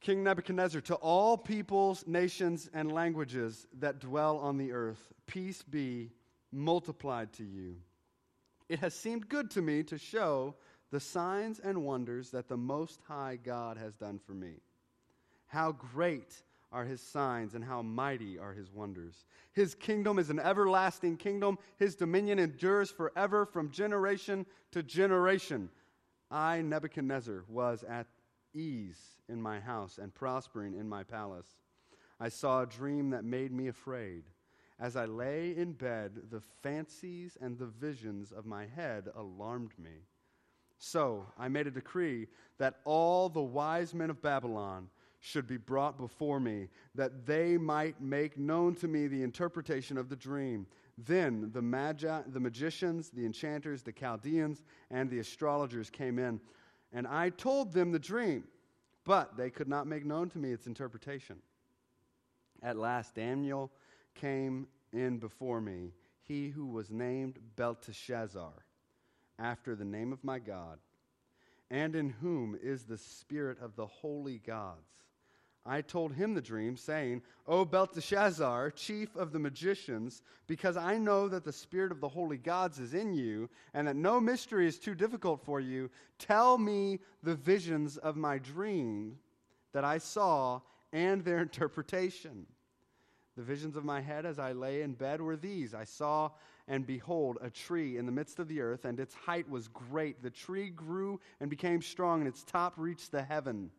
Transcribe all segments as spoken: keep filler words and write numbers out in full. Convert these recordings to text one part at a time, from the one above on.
King Nebuchadnezzar, to all peoples, nations, and languages that dwell on the earth, peace be multiplied to you. It has seemed good to me to show the signs and wonders that the Most High God has done for me. How great are his signs and how mighty are his wonders. His kingdom is an everlasting kingdom. His dominion endures forever from generation to generation. I, Nebuchadnezzar, was at ease in my house and prospering in my palace. I saw a dream that made me afraid. As I lay in bed, the fancies and the visions of my head alarmed me. So I made a decree that all the wise men of Babylon should be brought before me, that they might make known to me the interpretation of the dream. Then the magi, the magicians, the enchanters, the Chaldeans, and the astrologers came in, and I told them the dream, but they could not make known to me its interpretation. At last Daniel came in before me, he who was named Belteshazzar, after the name of my God, and in whom is the spirit of the holy gods. I told him the dream, saying, O Belteshazzar, chief of the magicians, because I know that the spirit of the holy gods is in you, and that no mystery is too difficult for you, tell me the visions of my dream that I saw and their interpretation. The visions of my head as I lay in bed were these. I saw, and behold, a tree in the midst of the earth, and its height was great. The tree grew and became strong, and its top reached the heaven.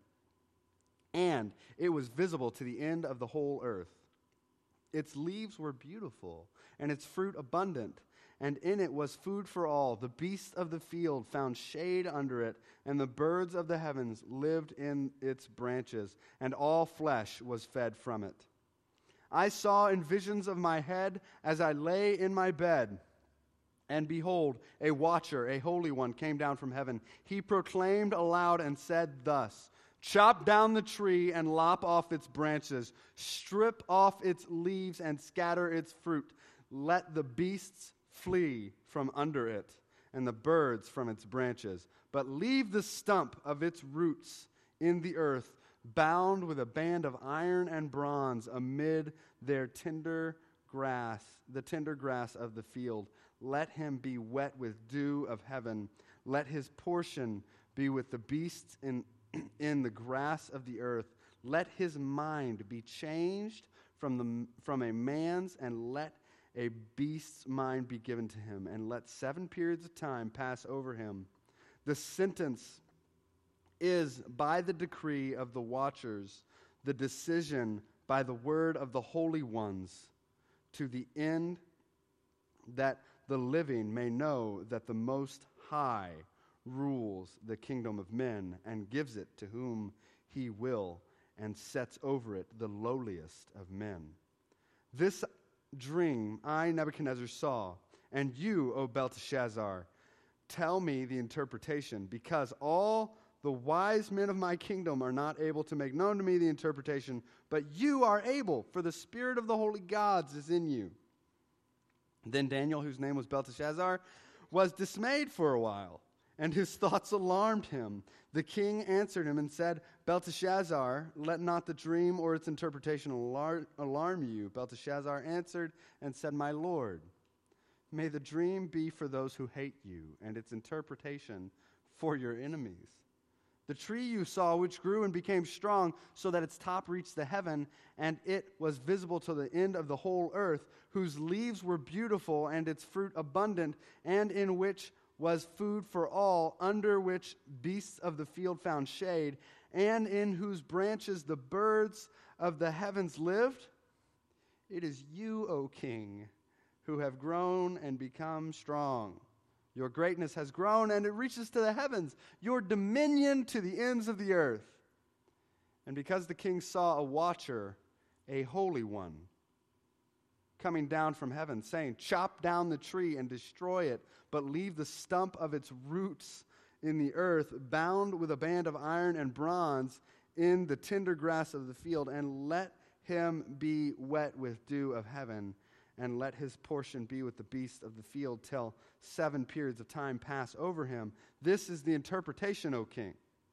And it was visible to the end of the whole earth. Its leaves were beautiful, and its fruit abundant, and in it was food for all. The beasts of the field found shade under it, and the birds of the heavens lived in its branches, and all flesh was fed from it. I saw in visions of my head as I lay in my bed, and behold, a watcher, a holy one, came down from heaven. He proclaimed aloud and said thus, Chop down the tree and lop off its branches. Strip off its leaves and scatter its fruit. Let the beasts flee from under it and the birds from its branches. But leave the stump of its roots in the earth, bound with a band of iron and bronze amid their tender grass, the tender grass of the field. Let him be wet with dew of heaven. Let his portion be with the beasts in in the grass of the earth. Let his mind be changed from the from a man's, and let a beast's mind be given to him, and let seven periods of time pass over him. The sentence is by the decree of the watchers, the decision by the word of the holy ones, to the end that the living may know that the Most High rules the kingdom of men and gives it to whom he will, and sets over it the lowliest of men. This dream I, Nebuchadnezzar, saw, and you, O Belteshazzar, tell me the interpretation, because all the wise men of my kingdom are not able to make known to me the interpretation, but you are able, for the spirit of the holy gods is in you. Then Daniel, whose name was Belteshazzar, was dismayed for a while, and his thoughts alarmed him. The king answered him and said, Belteshazzar, let not the dream or its interpretation alar- alarm you. Belteshazzar answered and said, My lord, may the dream be for those who hate you, and its interpretation for your enemies. The tree you saw, which grew and became strong, so that its top reached the heaven, and it was visible to the end of the whole earth, whose leaves were beautiful and its fruit abundant, and in which was food for all, under which beasts of the field found shade, and in whose branches the birds of the heavens lived. It is you, O king, who have grown and become strong. Your greatness has grown, and it reaches to the heavens, your dominion to the ends of the earth. And because the king saw a watcher, a holy one, coming down from heaven, saying, Chop down the tree and destroy it, but leave the stump of its roots in the earth, bound with a band of iron and bronze in the tender grass of the field, and let him be wet with dew of heaven, and let his portion be with the beasts of the field till seven periods of time pass over him. This is the interpretation, O king.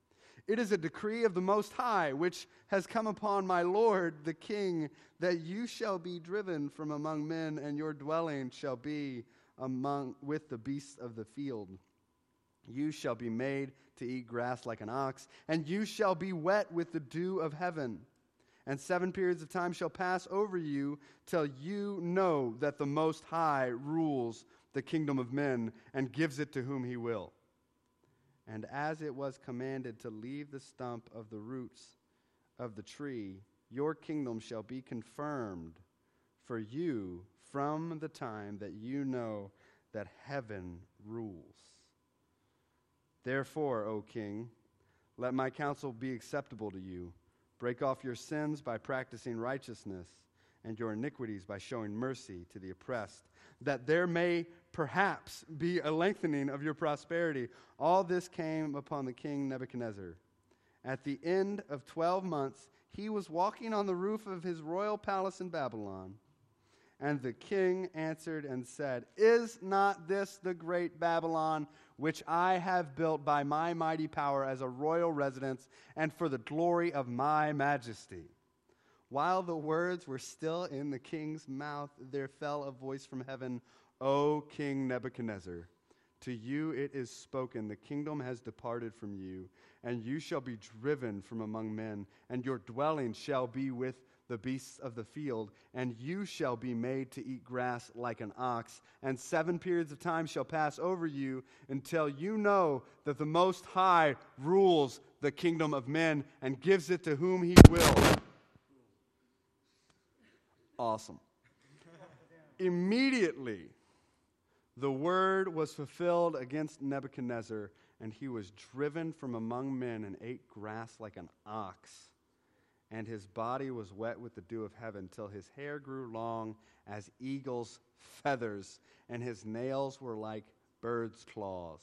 It is a decree of the Most High, which has come upon my Lord the king, that you shall be driven from among men, and your dwelling shall be among with the beasts of the field. You shall be made to eat grass like an ox, and you shall be wet with the dew of heaven. And seven periods of time shall pass over you till you know that the Most High rules the kingdom of men and gives it to whom he will. And as it was commanded to leave the stump of the roots of the tree, your kingdom shall be confirmed for you from the time that you know that heaven rules. Therefore, O king, let my counsel be acceptable to you. Break off your sins by practicing righteousness, and your iniquities by showing mercy to the oppressed, that there may perhaps be a lengthening of your prosperity. All this came upon the king Nebuchadnezzar. At the end of twelve months, he was walking on the roof of his royal palace in Babylon. And the king answered and said, Is not this the great Babylon, which I have built by my mighty power as a royal residence and for the glory of my majesty? While the words were still in the king's mouth, there fell a voice from heaven, O King Nebuchadnezzar, to you it is spoken, the kingdom has departed from you, and you shall be driven from among men, and your dwelling shall be with the beasts of the field, and you shall be made to eat grass like an ox, and seven periods of time shall pass over you until you know that the Most High rules the kingdom of men and gives it to whom he will. Awesome. Immediately, the word was fulfilled against Nebuchadnezzar, and he was driven from among men and ate grass like an ox. And his body was wet with the dew of heaven, till his hair grew long as eagle's feathers, and his nails were like bird's claws.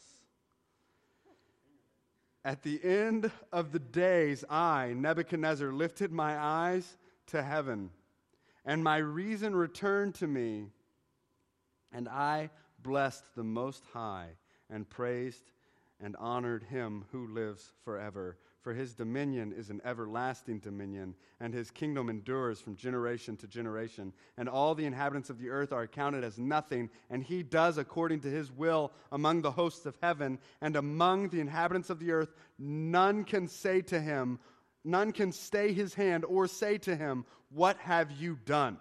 At the end of the days, I, Nebuchadnezzar, lifted my eyes to heaven, and my reason returned to me, and I blessed the Most High, and praised and honored him who lives forever. For his dominion is an everlasting dominion, and his kingdom endures from generation to generation. And all the inhabitants of the earth are accounted as nothing, and he does according to his will among the hosts of heaven. And among the inhabitants of the earth, none can say to him, none can stay his hand or say to him, What have you done?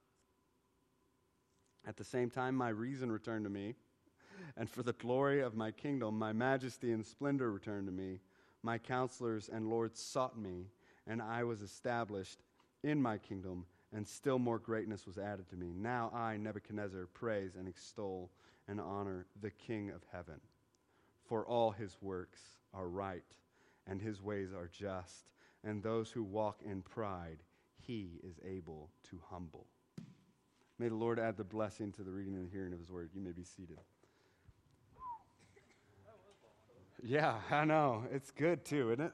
At the same time, my reason returned to me, and for the glory of my kingdom, my majesty and splendor returned to me. My counselors and lords sought me, and I was established in my kingdom, and still more greatness was added to me. Now I, Nebuchadnezzar, praise and extol and honor the King of heaven. For all his works are right, and his ways are just, and those who walk in pride he is able to humble. May the Lord add the blessing to the reading and hearing of his word. You may be seated. Yeah, I know. It's good too, isn't it?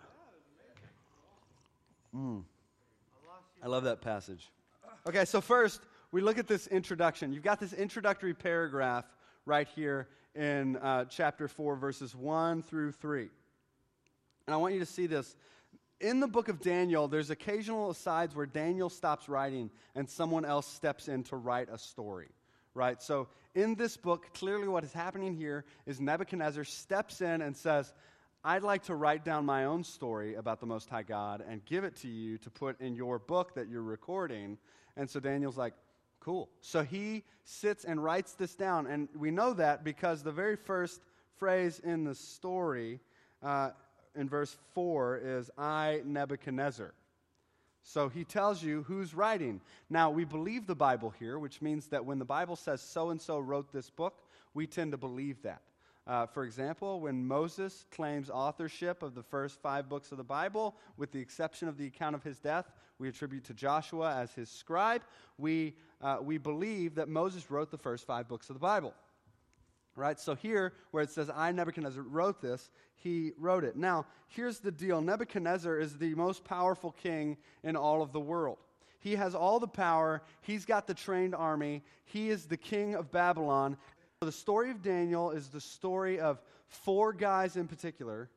Mm. I love that passage. Okay, so first, we look at this introduction. You've got this introductory paragraph right here in uh, chapter four, verses one through three. And I want you to see this. In the book of Daniel, there's occasional asides where Daniel stops writing and someone else steps in to write a story. Right? So in this book, clearly what is happening here is Nebuchadnezzar steps in and says, I'd like to write down my own story about the Most High God and give it to you to put in your book that you're recording. And so Daniel's like, cool. So he sits and writes this down. And we know that because the very first phrase in the story uh, in verse four is, I, Nebuchadnezzar. So he tells you who's writing. Now, we believe the Bible here, which means that when the Bible says so-and-so wrote this book, we tend to believe that. Uh, for example, when Moses claims authorship of the first five books of the Bible, with the exception of the account of his death, we attribute to Joshua as his scribe. We, uh, we believe that Moses wrote the first five books of the Bible. Right? So here, where it says, I, Nebuchadnezzar, wrote this, he wrote it. Now, here's the deal. Nebuchadnezzar is the most powerful king in all of the world. He has all the power. He's got the trained army. He is the king of Babylon. The story of Daniel is the story of four guys in particular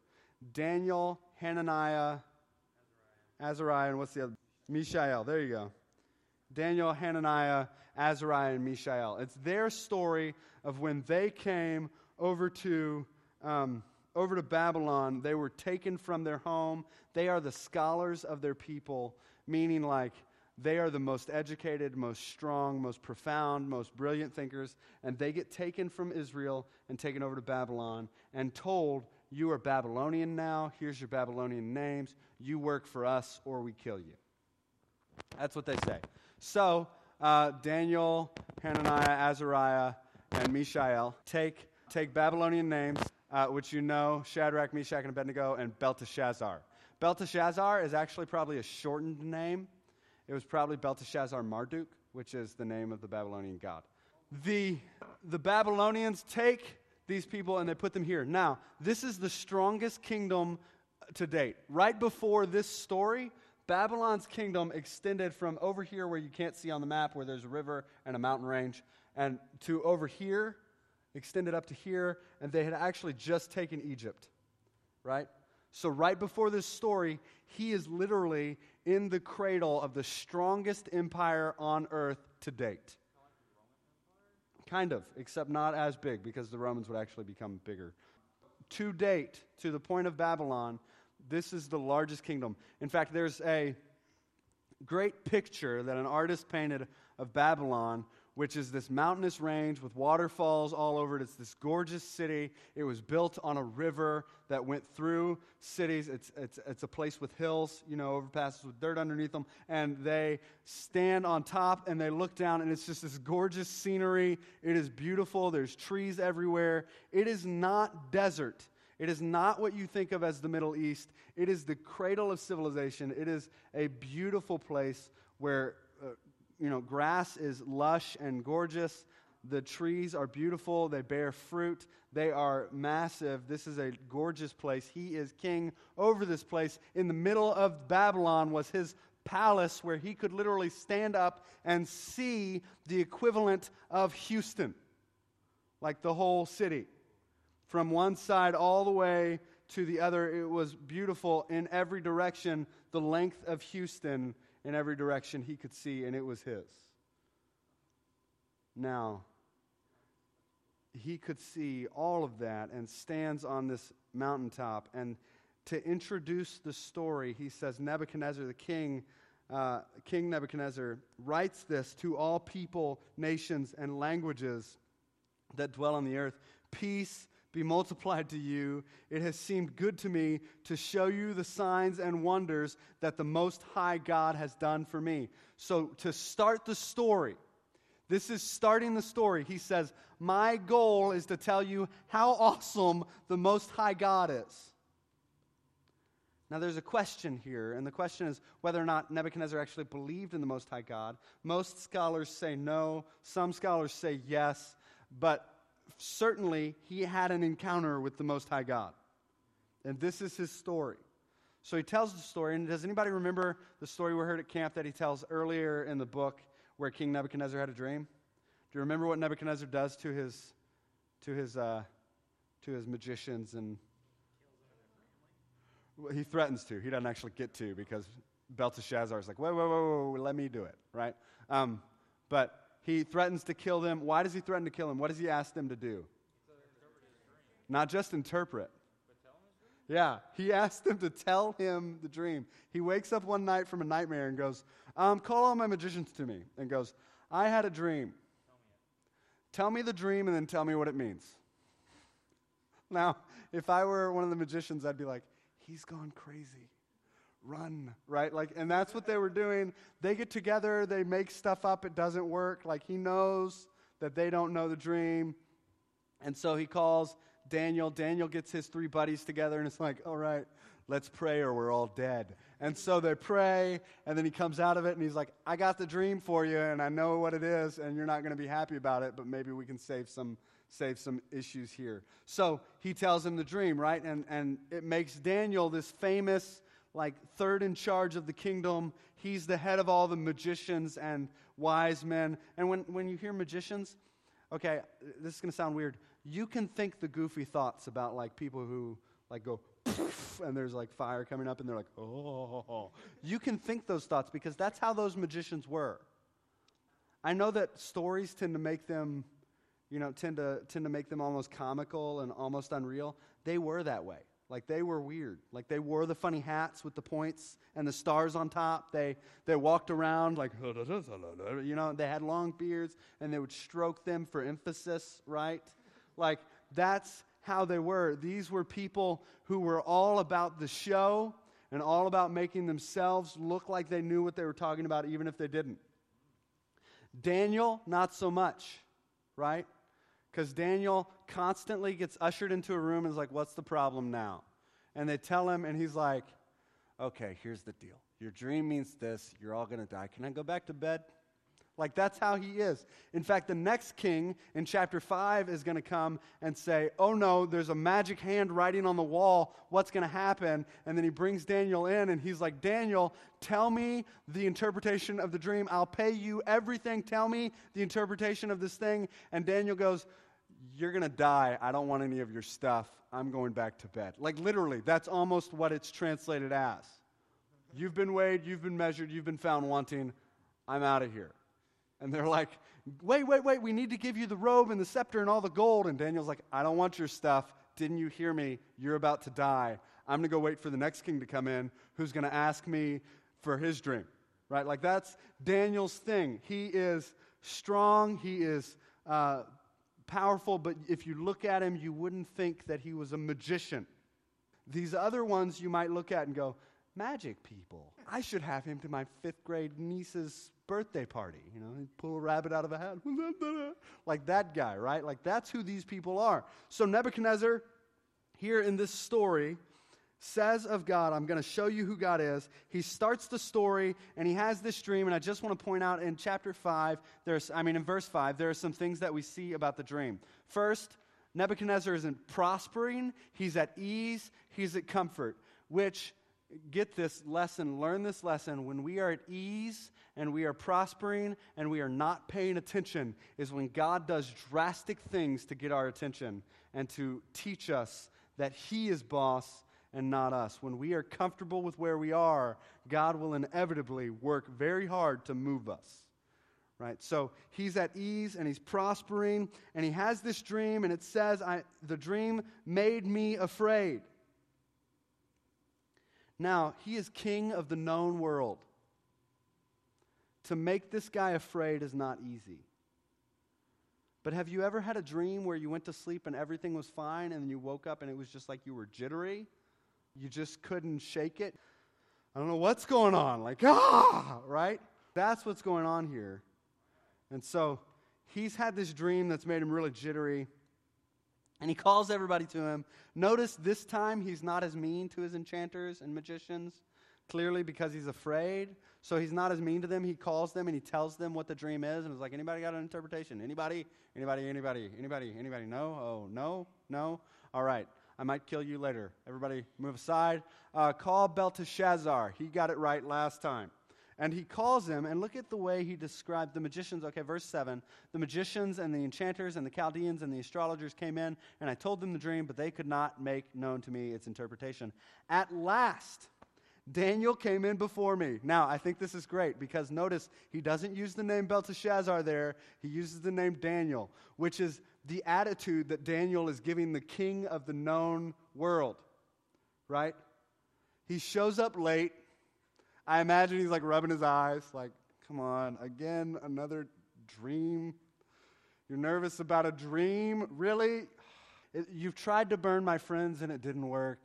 Daniel, Hananiah, Azariah, and what's the other? Mishael. There you go. Daniel, Hananiah, Azariah, and Mishael. It's their story of when they came over to um, over to Babylon. They were taken from their home. They are the scholars of their people, meaning like they are the most educated, most strong, most profound, most brilliant thinkers, and they get taken from Israel and taken over to Babylon and told, you are Babylonian now, here's your Babylonian names, you work for us or we kill you. That's what they say. So, uh, Daniel, Hananiah, Azariah, and Mishael take, take Babylonian names, uh, which you know, Shadrach, Meshach, and Abednego, and Belteshazzar. Belteshazzar is actually probably a shortened name. It was probably Belteshazzar Marduk, which is the name of the Babylonian god. The, the Babylonians take these people and they put them here. Now, this is the strongest kingdom to date. Right before this story, Babylon's kingdom extended from over here where you can't see on the map, where there's a river and a mountain range, and to over here, extended up to here, and they had actually just taken Egypt, right? So right before this story, he is literally in the cradle of the strongest empire on earth to date. Kind of, except not as big, because the Romans would actually become bigger. To date, to the point of Babylon, this is the largest kingdom. In fact, there's a great picture that an artist painted of Babylon, which is this mountainous range with waterfalls all over it. It's this gorgeous city. It was built on a river that went through cities. It's, it's, it's a place with hills, you know, overpasses with dirt underneath them. And they stand on top and they look down, and it's just this gorgeous scenery. It is beautiful. There's trees everywhere. It is not desert. It is not what you think of as the Middle East. It is the cradle of civilization. It is a beautiful place where uh, you know, grass is lush and gorgeous. The trees are beautiful. They bear fruit. They are massive. This is a gorgeous place. He is king over this place. In the middle of Babylon was his palace, where he could literally stand up and see the equivalent of Houston, like the whole city. From one side all the way to the other, it was beautiful in every direction. The length of Houston in every direction he could see, and it was his. Now, he could see all of that and stands on this mountaintop. And to introduce the story, he says, Nebuchadnezzar, the king, uh, King Nebuchadnezzar, writes this to all people, nations, and languages that dwell on the earth. Peace be multiplied to you. It has seemed good to me to show you the signs and wonders that the Most High God has done for me. So to start the story, this is starting the story. He says, my goal is to tell you how awesome the Most High God is. Now there's a question here, and the question is whether or not Nebuchadnezzar actually believed in the Most High God. Most scholars say no. Some scholars say yes. But certainly, he had an encounter with the Most High God. And this is his story. So he tells the story, and does anybody remember the story we heard at camp that he tells earlier in the book where King Nebuchadnezzar had a dream? Do you remember what Nebuchadnezzar does to his to his uh, to his magicians? And well, he threatens to. He doesn't actually get to, because Belteshazzar is like, wait, wait, wait, wait, let me do it, right? Um, but he threatens to kill them. Why does he threaten to kill them? What does he ask them to do? Not just interpret. But tell him his dream? Yeah, he asked them to tell him the dream. He wakes up one night from a nightmare and goes, um, call all my magicians to me. And goes, I had a dream. Tell me, tell me the dream and then tell me what it means. Now, if I were one of the magicians, I'd be like, he's gone crazy. Run, right? Like, and that's what they were doing. They get together, they make stuff up, it doesn't work. Like, he knows that they don't know the dream. And so he calls Daniel. Daniel gets his three buddies together, and it's like, all right, let's pray or we're all dead. And so they pray, and then he comes out of it, and he's like, I got the dream for you, and I know what it is, and you're not going to be happy about it, but maybe we can save some save some issues here. So he tells him the dream, right? And, and it makes Daniel this famous, like, third in charge of the kingdom. He's the head of all the magicians and wise men. And when, when you hear magicians, okay, this is going to sound weird. You can think the goofy thoughts about, like, people who, like, go, and there's like fire coming up, and they're like, oh. You can think those thoughts because that's how those magicians were. I know that stories tend to make them, you know, tend to tend to make them almost comical and almost unreal. They were that way. Like, they were weird. Like, they wore the funny hats with the points and the stars on top. They they walked around like, you know, they had long beards, and they would stroke them for emphasis, right? Like, that's how they were. These were people who were all about the show and all about making themselves look like they knew what they were talking about, even if they didn't. Daniel, not so much, right? Because Daniel constantly gets ushered into a room and is like, what's the problem now? And they tell him, and he's like, okay, here's the deal. Your dream means this. You're all going to die. Can I go back to bed? Like, that's how he is. In fact, the next king in chapter five is going to come and say, oh no, there's a magic hand writing on the wall. What's going to happen? And then he brings Daniel in, and he's like, Daniel, tell me the interpretation of the dream. I'll pay you everything. Tell me the interpretation of this thing. And Daniel goes, you're going to die. I don't want any of your stuff. I'm going back to bed. Like, literally, that's almost what it's translated as. You've been weighed, you've been measured, you've been found wanting. I'm out of here. And they're like, wait, wait, wait, we need to give you the robe and the scepter and all the gold. And Daniel's like, I don't want your stuff. Didn't you hear me? You're about to die. I'm going to go wait for the next king to come in who's going to ask me for his dream. Right? Like, that's Daniel's thing. He is strong. He is uh, powerful. But if you look at him, you wouldn't think that he was a magician. These other ones you might look at and go, magic people. I should have him to my fifth grade niece's birthday party. You know, he'd pull a rabbit out of a hat. Like that guy, right? Like, that's who these people are. So Nebuchadnezzar, here in this story, says of God, I'm going to show you who God is. He starts the story, and he has this dream, and I just want to point out in chapter five, there's, I mean in verse five, there are some things that we see about the dream. First, Nebuchadnezzar isn't prospering. He's at ease. He's at comfort, which, get this lesson, learn this lesson, when we are at ease and we are prospering and we are not paying attention is when God does drastic things to get our attention and to teach us that he is boss and not us. When we are comfortable with where we are, God will inevitably work very hard to move us. Right? So he's at ease and he's prospering and he has this dream, and it says, I, the dream made me afraid. Now, he is king of the known world. To make this guy afraid is not easy. But have you ever had a dream where you went to sleep and everything was fine, and then you woke up and it was just like you were jittery? You just couldn't shake it? I don't know what's going on. Like, ah, right? That's what's going on here. And so he's had this dream that's made him really jittery. And he calls everybody to him. Notice this time he's not as mean to his enchanters and magicians, clearly because he's afraid. So he's not as mean to them. He calls them and he tells them what the dream is. And it's like, anybody got an interpretation? Anybody? Anybody? Anybody? Anybody? Anybody? No? Oh, no? No? All right. I might kill you later. Everybody move aside. Uh, call Belteshazzar. He got it right last time. And he calls him, and look at the way he described the magicians. Okay, verse seven. The magicians and the enchanters and the Chaldeans and the astrologers came in, and I told them the dream, but they could not make known to me its interpretation. At last, Daniel came in before me. Now, I think this is great, because notice, he doesn't use the name Belteshazzar there. He uses the name Daniel, which is the attitude that Daniel is giving the king of the known world, right? He shows up late. I imagine he's like rubbing his eyes, like, come on, again, another dream? You're nervous about a dream? Really? It, you've tried to burn my friends and it didn't work.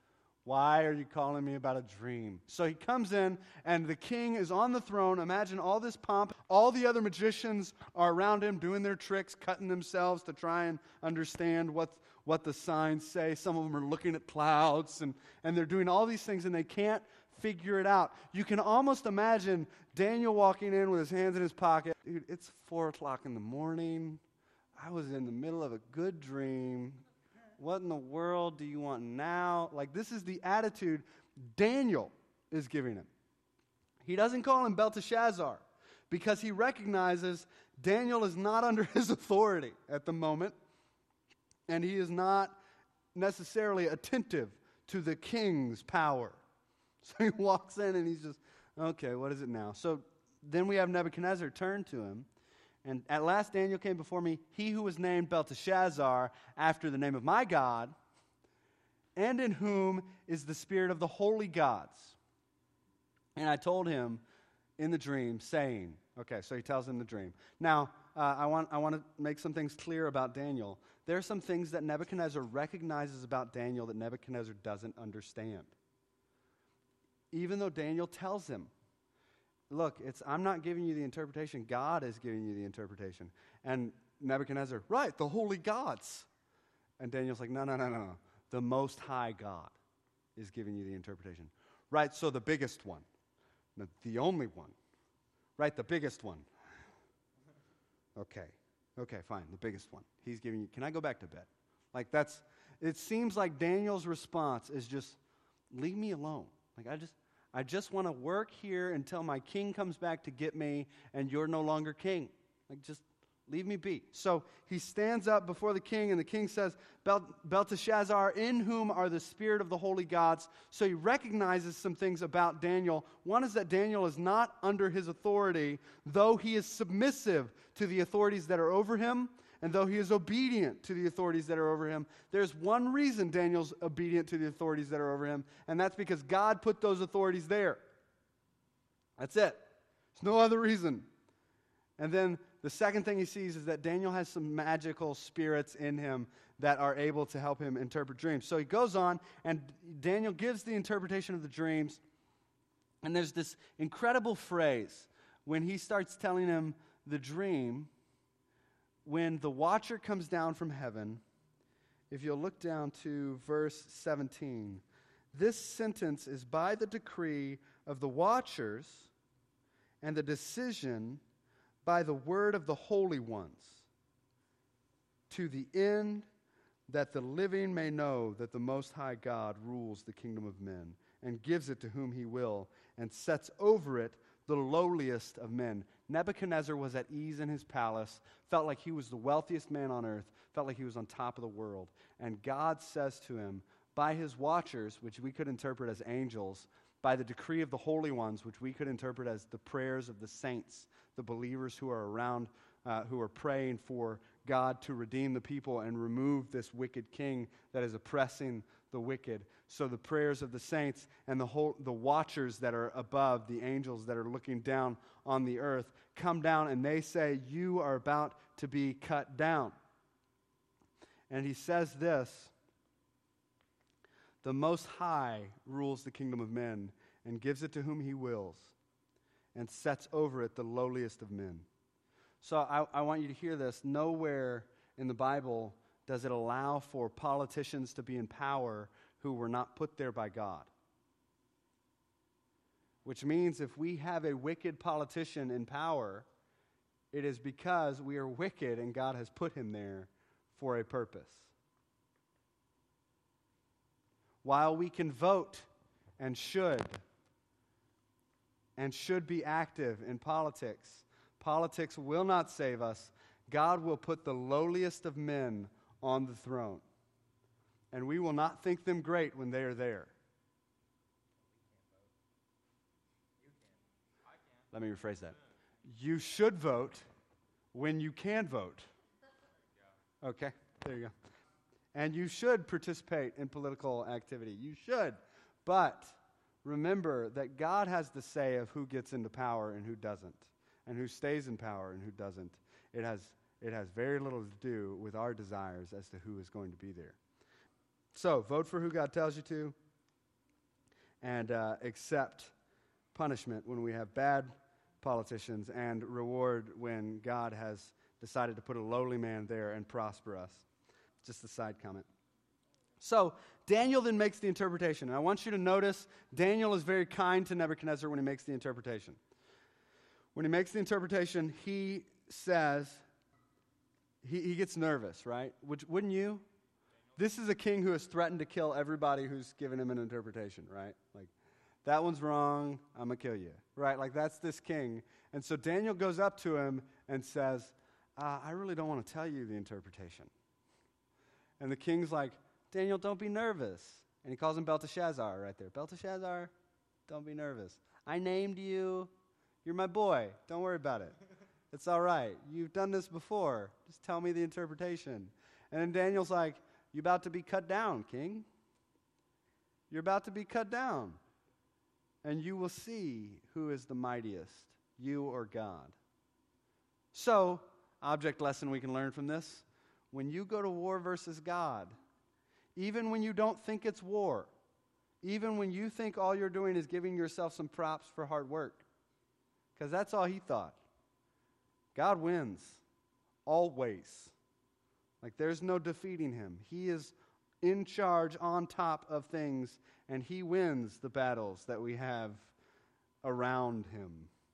Why are you calling me about a dream? So he comes in, and the king is on the throne. Imagine all this pomp. All the other magicians are around him doing their tricks, cutting themselves to try and understand what, what the signs say. Some of them are looking at clouds, and, and they're doing all these things, and they can't figure it out. You can almost imagine Daniel walking in with his hands in his pocket. Dude, it's four o'clock in the morning. I was in the middle of a good dream. What in the world do you want now? Like, this is the attitude Daniel is giving him. He doesn't call him Belteshazzar because he recognizes Daniel is not under his authority at the moment, and he is not necessarily attentive to the king's power. So he walks in and he's just, okay, what is it now? So then we have Nebuchadnezzar turn to him. And at last Daniel came before me, he who was named Belteshazzar, after the name of my God, and in whom is the spirit of the holy gods. And I told him in the dream, saying, okay, so he tells him the dream. Now, uh, I want I want to make some things clear about Daniel. There are some things that Nebuchadnezzar recognizes about Daniel that Nebuchadnezzar doesn't understand. Even though Daniel tells him, look, it's I'm not giving you the interpretation. God is giving you the interpretation. And Nebuchadnezzar, right, the holy gods. And Daniel's like, no, no, no, no, no. The Most High God is giving you the interpretation. Right, so the biggest one. The, the only one. Right, the biggest one. Okay, okay, fine, the biggest one. He's giving you, can I go back to bed? Like that's, it seems like Daniel's response is just, leave me alone. Like I just, I just want to work here until my king comes back to get me and you're no longer king. Like just leave me be. So he stands up before the king and the king says, Bel- Belteshazzar, in whom are the spirit of the holy gods. So he recognizes some things about Daniel. One is that Daniel is not under his authority, though he is submissive to the authorities that are over him, and though he is obedient to the authorities that are over him. There's one reason Daniel's obedient to the authorities that are over him, and that's because God put those authorities there. That's it. There's no other reason. And then the second thing he sees is that Daniel has some magical spirits in him that are able to help him interpret dreams. So he goes on, and Daniel gives the interpretation of the dreams, and there's this incredible phrase when he starts telling him the dream. When the watcher comes down from heaven, if you'll look down to verse seventeen, this sentence is by the decree of the watchers and the decision by the word of the holy ones, to the end that the living may know that the Most High God rules the kingdom of men and gives it to whom he will and sets over it the lowliest of men. Nebuchadnezzar was at ease in his palace, felt like he was the wealthiest man on earth, felt like he was on top of the world. And God says to him, by his watchers, which we could interpret as angels, by the decree of the holy ones, which we could interpret as the prayers of the saints, the believers who are around, uh, who are praying for God to redeem the people and remove this wicked king that is oppressing the wicked. So the prayers of the saints and the whole, the watchers that are above, the angels that are looking down on the earth, come down and they say, you are about to be cut down. And he says this, the Most High rules the kingdom of men and gives it to whom he wills and sets over it the lowliest of men. So I, I want you to hear this. Nowhere in the Bible does it allow for politicians to be in power who were not put there by God. Which means if we have a wicked politician in power, it is because we are wicked and God has put him there for a purpose. While we can vote and should, and should be active in politics, politics will not save us. God will put the lowliest of men on the throne. And we will not think them great when they are there. Let me rephrase that. You should vote when you can vote. Okay, there you go. And you should participate in political activity. You should. But remember that God has the say of who gets into power and who doesn't, and who stays in power and who doesn't. It has, it has very little to do with our desires as to who is going to be there. So, vote for who God tells you to, and uh, accept punishment when we have bad politicians, and reward when God has decided to put a lowly man there and prosper us. Just a side comment. So, Daniel then makes the interpretation. And I want you to notice Daniel is very kind to Nebuchadnezzar when he makes the interpretation. When he makes the interpretation, he says, he, he gets nervous, right? Which, wouldn't you? This is a king who has threatened to kill everybody who's given him an interpretation, right? Like, that one's wrong, I'm going to kill you, right? Like, that's this king. And so Daniel goes up to him and says, uh, I really don't want to tell you the interpretation. And the king's like, Daniel, don't be nervous. And he calls him Belteshazzar right there. Belteshazzar, don't be nervous. I named you. You're my boy. Don't worry about it. It's all right. You've done this before. Just tell me the interpretation. And then Daniel's like, you're about to be cut down, king. You're about to be cut down. And you will see who is the mightiest, you or God. So, object lesson we can learn from this. When you go to war versus God, even when you don't think it's war, even when you think all you're doing is giving yourself some props for hard work, because that's all he thought. God wins, always. Like there's no defeating him. He is in charge, on top of things, and he wins the battles that we have around him.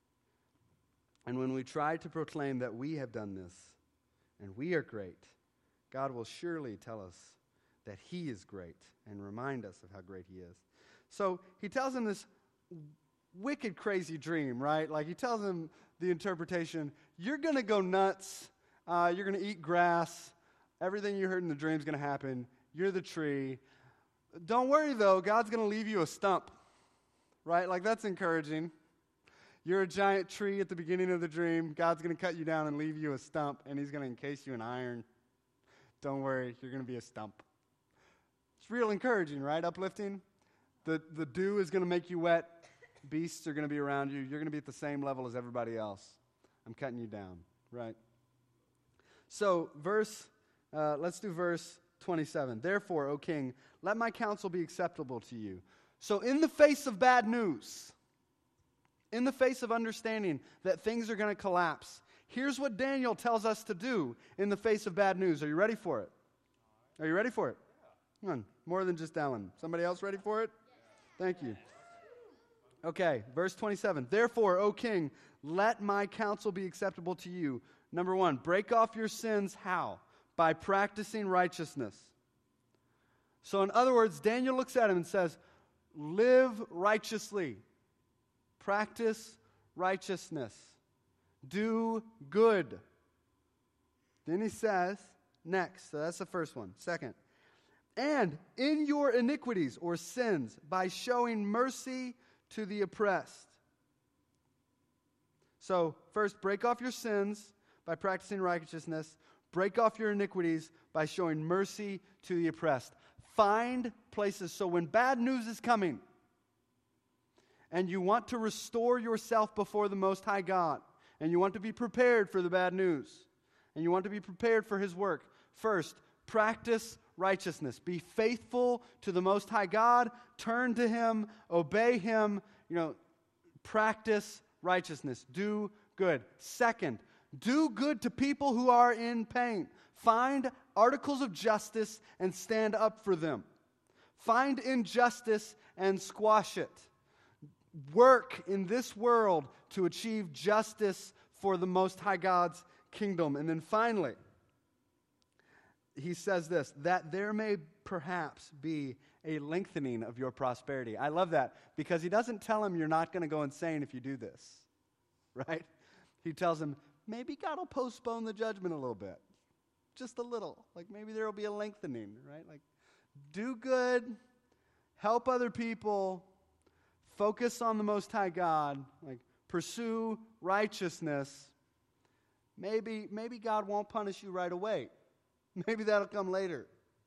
And when we try to proclaim that we have done this, and we are great, God will surely tell us that he is great and remind us of how great he is. So he tells him this wicked, crazy dream, right? Like he tells him the interpretation, you're going to go nuts, uh, you're going to eat grass, everything you heard in the dream is going to happen, you're the tree. Don't worry though, God's going to leave you a stump, right? Like that's encouraging. You're a giant tree at the beginning of the dream, God's going to cut you down and leave you a stump, and he's going to encase you in iron. Don't worry, you're going to be a stump. It's real encouraging, right? Uplifting. The, the dew is going to make you wet. Beasts are going to be around you. You're going to be at the same level as everybody else. I'm cutting you down, right? So, verse, uh, let's do verse twenty-seven. Therefore, O king, let my counsel be acceptable to you. So, in the face of bad news, in the face of understanding that things are going to collapse, here's what Daniel tells us to do in the face of bad news. Are you ready for it? Are you ready for it? Come on, more than just Alan. Somebody else ready for it? Thank you. Okay, verse twenty-seven. Therefore, O king, let my counsel be acceptable to you. Number one, break off your sins. How? By practicing righteousness. So in other words, Daniel looks at him and says, live righteously. Practice righteousness. Do good. Then he says, next, so that's the first one. Second, and in your iniquities or sins, by showing mercy to the oppressed. So, first, break off your sins by practicing righteousness. Break off your iniquities by showing mercy to the oppressed. Find places. So when bad news is coming, and you want to restore yourself before the Most High God, and you want to be prepared for the bad news, and you want to be prepared for his work, first, practice righteousness. Be faithful to the Most High God. Turn to him. Obey him. You know, practice righteousness. Do good. Second, do good to people who are in pain. Find articles of justice and stand up for them. Find injustice and squash it. Work in this world to achieve justice for the Most High God's kingdom. And then finally, he says this, that there may perhaps be a lengthening of your prosperity. I love that because he doesn't tell him you're not going to go insane if you do this, right? He tells him, maybe God will postpone the judgment a little bit, just a little. Like maybe there will be a lengthening, right? Like do good, help other people, focus on the Most High God, like pursue righteousness. Maybe, maybe God won't punish you right away. Maybe that'll come later.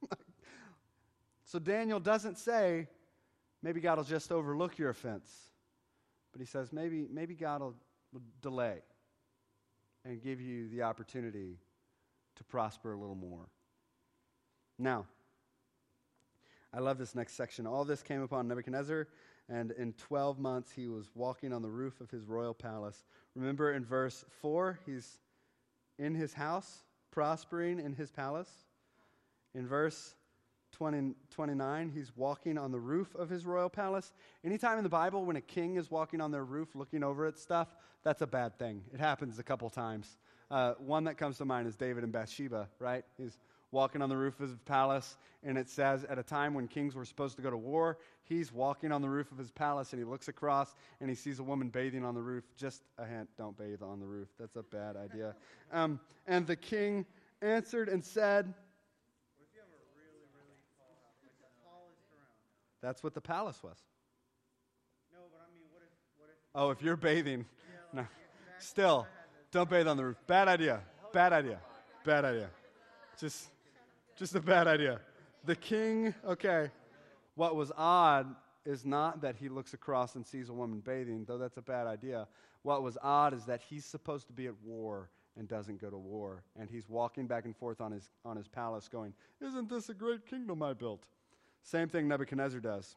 So Daniel doesn't say, maybe God will just overlook your offense. But he says, maybe, maybe God will, will delay and give you the opportunity to prosper a little more. Now, I love this next section. All this came upon Nebuchadnezzar, and in twelve months he was walking on the roof of his royal palace. Remember in verse four, he's in his house, prospering in his palace. In verse twenty, twenty-nine, he's walking on the roof of his royal palace. Anytime in the Bible when a king is walking on their roof looking over at stuff, that's a bad thing. It happens a couple times. Uh, one that comes to mind is David and Bathsheba, right? He's walking on the roof of his palace, and it says at a time when kings were supposed to go to war, he's walking on the roof of his palace, and he looks across, and he sees a woman bathing on the roof. Just a hint, don't bathe on the roof. That's a bad idea. Um, and the king answered and said, That's what the palace was. No, but I mean, what if, what if? Oh, if you're bathing, Yeah, no. like, if Max- Still, don't bathe on the roof. Bad idea. Bad idea. Bad idea. Just, just a bad idea. The king, okay. What was odd is not that he looks across and sees a woman bathing, though that's a bad idea. What was odd is that he's supposed to be at war and doesn't go to war. And he's walking back and forth on his, on his palace going, isn't this a great kingdom I built? Same thing Nebuchadnezzar does.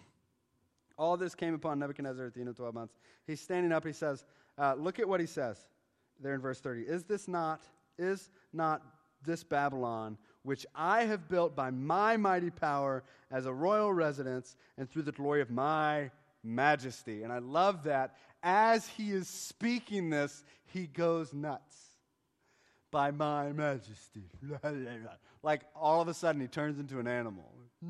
All this came upon Nebuchadnezzar at the end of twelve months. He's standing up, he says, uh, look at what he says there in verse thirty. Is this not, is not this Babylon, which I have built by my mighty power as a royal residence and through the glory of my majesty? And I love that. As he is speaking this, he goes nuts. By my majesty. Like all of a sudden he turns into an animal.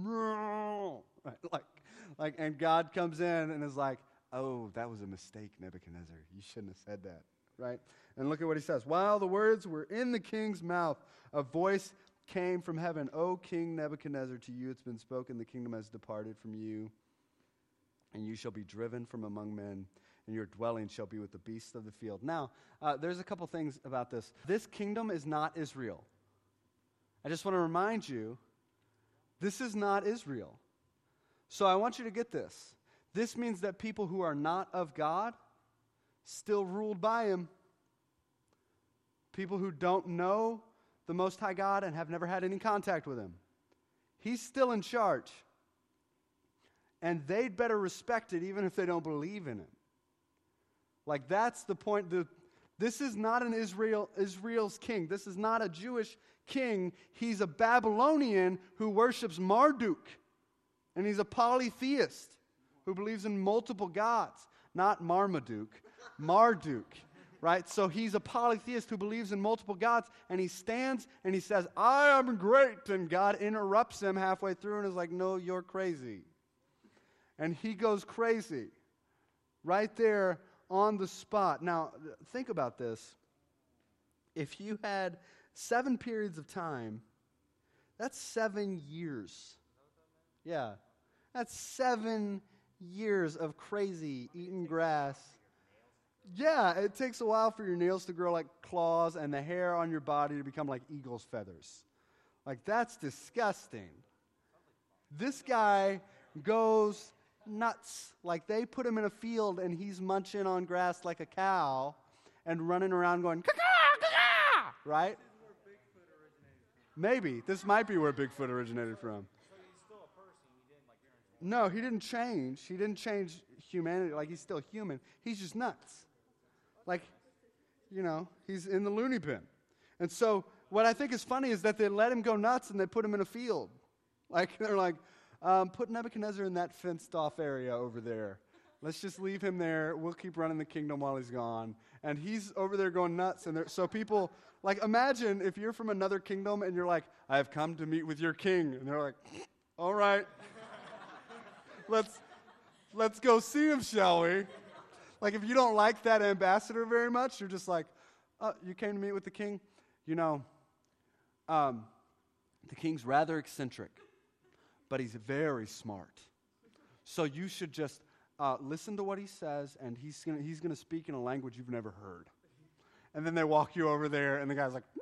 Like, like, and God comes in and is like, oh, that was a mistake, Nebuchadnezzar. You shouldn't have said that, right? And look at what he says. While the words were in the king's mouth, a voice came from heaven. O King Nebuchadnezzar, to you it's been spoken, the kingdom has departed from you, and you shall be driven from among men, and your dwelling shall be with the beasts of the field. Now, uh, there's a couple things about this. This kingdom is not Israel. I just want to remind you, this is not Israel. So I want you to get this. This means that people who are not of God still ruled by him. People who don't know the Most High God and have never had any contact with him. He's still in charge. And they'd better respect it even if they don't believe in him. Like that's the point. The, this is not an Israel, Israel's king. This is not a Jewish king. He's a Babylonian who worships Marduk. And he's a polytheist who believes in multiple gods. Not Marmaduke, Marduk. Right? So he's a polytheist who believes in multiple gods, and he stands and he says, I am great. And God interrupts him halfway through and is like, no, you're crazy. And he goes crazy right there on the spot. Now, think about this. If you had seven periods of time, that's seven years. Yeah. That's seven years of crazy eating grass. Yeah, it takes a while for your nails to grow like claws and the hair on your body to become like eagle's feathers. Like, that's disgusting. This guy goes nuts. Like, they put him in a field and he's munching on grass like a cow and running around going, caw-caw, caw-caw, right? This is where Bigfoot originated from. Maybe. This might be where Bigfoot originated from. So he's still a person. He didn't like transform. No, he didn't change. He didn't change humanity. Like, he's still human. He's just nuts. Like, you know, he's in the loony bin. And so what I think is funny is that they let him go nuts and they put him in a field. Like, they're like, um, put Nebuchadnezzar in that fenced-off area over there. Let's just leave him there. We'll keep running the kingdom while he's gone. And he's over there going nuts. And so people, like, imagine if you're from another kingdom and you're like, I have come to meet with your king. And they're like, all right. let's, let's go see him, shall we? Like, if you don't like that ambassador very much, you're just like, oh, you came to meet with the king? You know, um, the king's rather eccentric, but he's very smart. So you should just uh, listen to what he says, and he's gonna, he's gonna speak in a language you've never heard. And then they walk you over there, and the guy's like,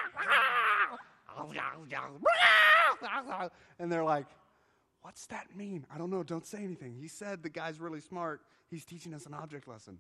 and they're like, what's that mean? I don't know. Don't say anything. He said the guy's really smart. He's teaching us an object lesson.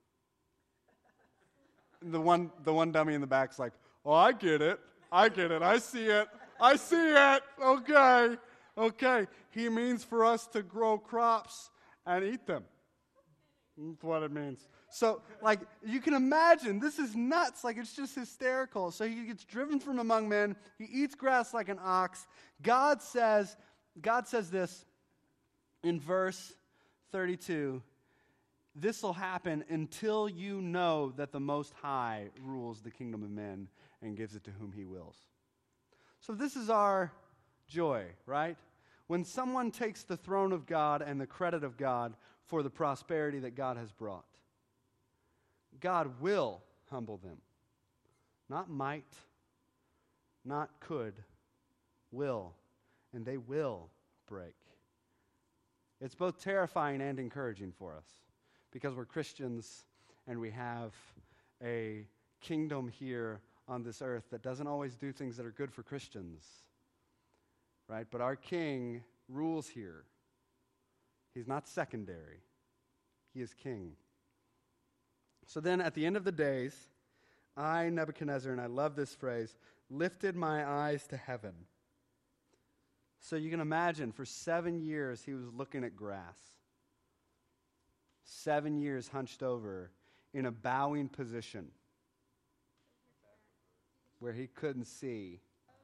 The one, the one dummy in the back's like, oh, I get it. I get it. I see it. I see it. Okay. Okay. He means for us to grow crops and eat them. That's what it means. So, like, you can imagine, this is nuts. Like, it's just hysterical. So he gets driven from among men. He eats grass like an ox. God says, God says this in verse thirty-two. This will happen until you know that the Most High rules the kingdom of men and gives it to whom he wills. So this is our joy, right? When someone takes the throne of God and the credit of God for the prosperity that God has brought. God will humble them. Not might, not could, will. And they will break. It's both terrifying and encouraging for us because we're Christians and we have a kingdom here on this earth that doesn't always do things that are good for Christians, right? But our king rules here. He's not secondary. He is king. So then at the end of the days, I, Nebuchadnezzar, and I love this phrase, lifted my eyes to heaven. So you can imagine, for seven years he was looking at grass. Seven years hunched over in a bowing position where he couldn't see.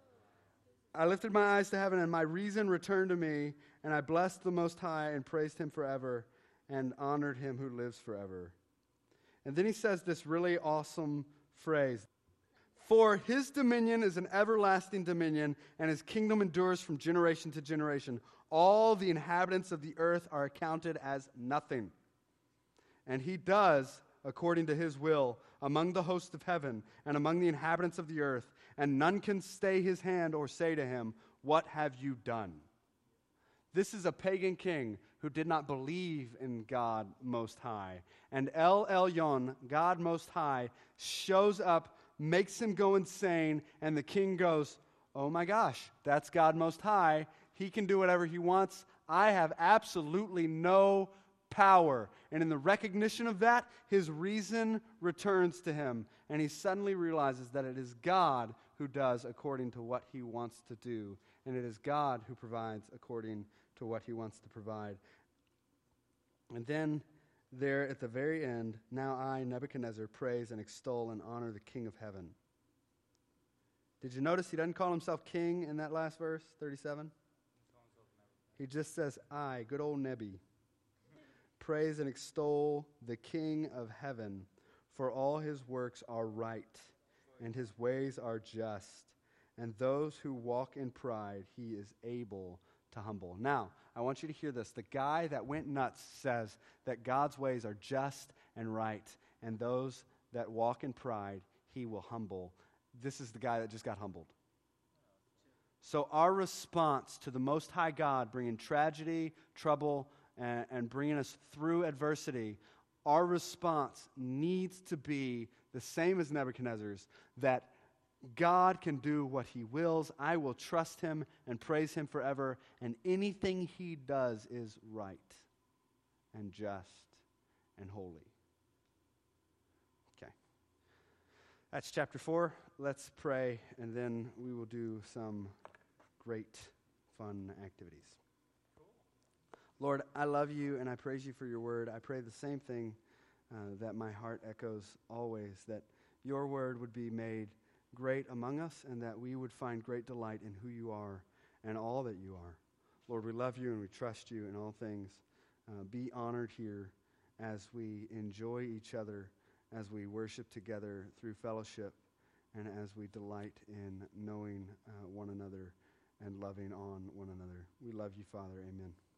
I lifted my eyes to heaven, and my reason returned to me, and I blessed the Most High and praised him forever and honored him who lives forever. And then he says this really awesome phrase. For his dominion is an everlasting dominion, and his kingdom endures from generation to generation. All the inhabitants of the earth are accounted as nothing. And he does according to his will among the hosts of heaven and among the inhabitants of the earth, and none can stay his hand or say to him, what have you done? This is a pagan king who did not believe in God Most High. And El Elyon, God Most High, shows up, makes him go insane, and the king goes, oh my gosh, that's God Most High. He can do whatever he wants. I have absolutely no power. And in the recognition of that, his reason returns to him, and he suddenly realizes that it is God who does according to what he wants to do, and it is God who provides according to what he wants to provide. And then there at the very end, now I, Nebuchadnezzar, praise and extol and honor the King of heaven. Did you notice he doesn't call himself king in that last verse, thirty-seven? He just says, I, good old Nebi, praise and extol the King of heaven, for all his works are right, and his ways are just, and those who walk in pride he is able to humble. Now, I want you to hear this. The guy that went nuts says that God's ways are just and right, and those that walk in pride he will humble. This is the guy that just got humbled. So our response to the Most High God bringing tragedy, trouble, and, and bringing us through adversity, our response needs to be the same as Nebuchadnezzar's, that God can do what he wills. I will trust him and praise him forever, and anything he does is right and just and holy. Okay. That's chapter four. Let's pray, and then we will do some great fun activities. Lord, I love you and I praise you for your word. I pray the same thing uh, that my heart echoes always, that your word would be made great among us and that we would find great delight in who you are and all that you are. Lord, we love you and we trust you in all things. Uh, be honored here as we enjoy each other, as we worship together through fellowship, and as we delight in knowing uh, one another and loving on one another. We love you, Father. Amen.